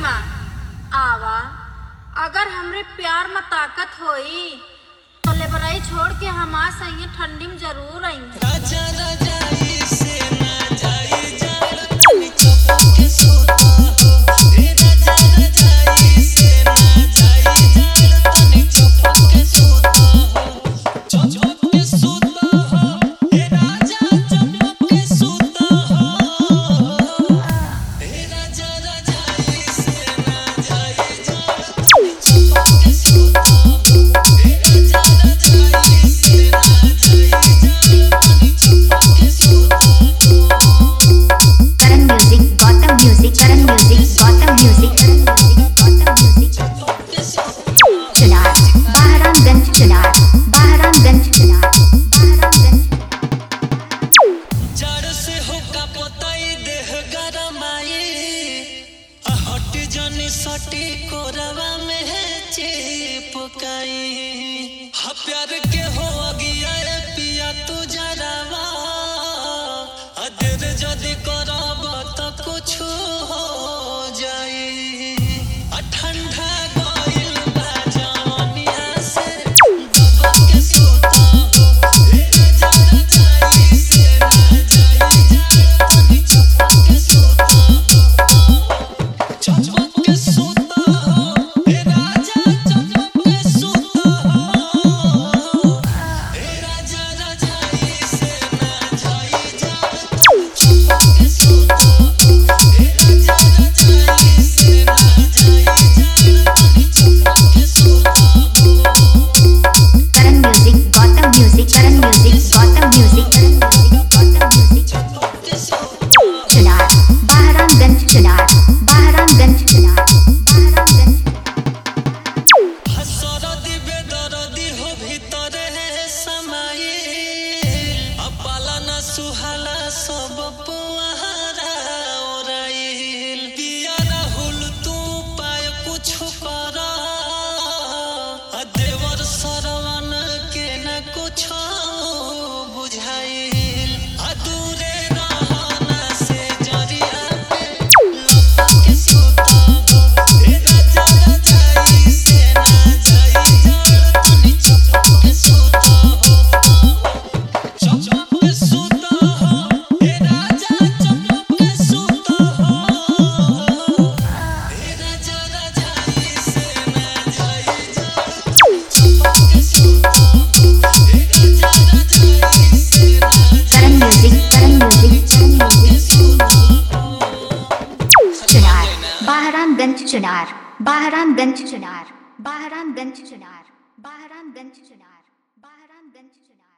माँ आवा, अगर हमरे प्यार में ताकत होई तो लेबराई छोड़ के हमार संगे ठंडी में जरूर आएंगे। राजा रजाई से ना जाई जाड़ तनी चपके सोता हो। हे राजा रजाई से ना जाई जाड़ तनी चपके सोता हो। चपके सोता हो हे राजा चपके सोता हो। हे राजा रजाई से ना जाई जाड़ तनी चपके सोता हो। हे राजा रजाई से ना जाई जाड़ तनी चपके सोता हो। Karan Music, Gotham Music, Karan Music, Gotham Music, Karan Music, Gotham Music. चपके सोता हो। Chunar, Bahramganj, Chunar, Bahramganj, Chunar, Bahramganj. जड़ से होका पोताई देह गरमाई हट जनी सटी कोरवा में है चिपकाई हा प्यार के हो अगिया रे पिया तू जरावा देर जदी करब त कुछ हो जाई ठंडा गइल बा जवनिया से दबके सोता हो। हे राजा रजाई से ना जाई जाड़ तनी चपके सोता हो। चपके सोता हो हे राजा चपके सोता हो। हे राजा रजाई से ना जाई जाड़ तनी चपके सोता हो। हे राजा रजाई से ना जाई जाड़ तनी चपके सोता हो। Karan Music, Gotham Music, Karan Music, Gotham Music, Karan Music, Gotham Music. चपके सोता हो। Chunar, Bahramganj, Chunar, Bahramganj, Chunar, Bahramganj. हसरदी बेदरदी हो भीतर है समाई अपाला न सुहाला सब पुआरा ओराइल पिया राहुल तू पाय कुछ कर देवर सरवन के न कुछ बुझाइल दूरे रहना से जरिया पे लपके सोता हो। हे राजा रजाई से ना जाई जाड़ तनी चपके सोता हो। चपके सोता हो हे राजा चपके सोता हो। हे राजा रजाई से ना जाई जाड़ तनी चपके सोता हो। हे राजा रजाई से ना Karan Music, Karan Music, Karan Music. सोता हो। Chunar, Bahramganj, Chunar, Bahramganj, Chunar, Bahramganj, Chunar, Bahramganj, Chunar, Bahramganj, Chunar.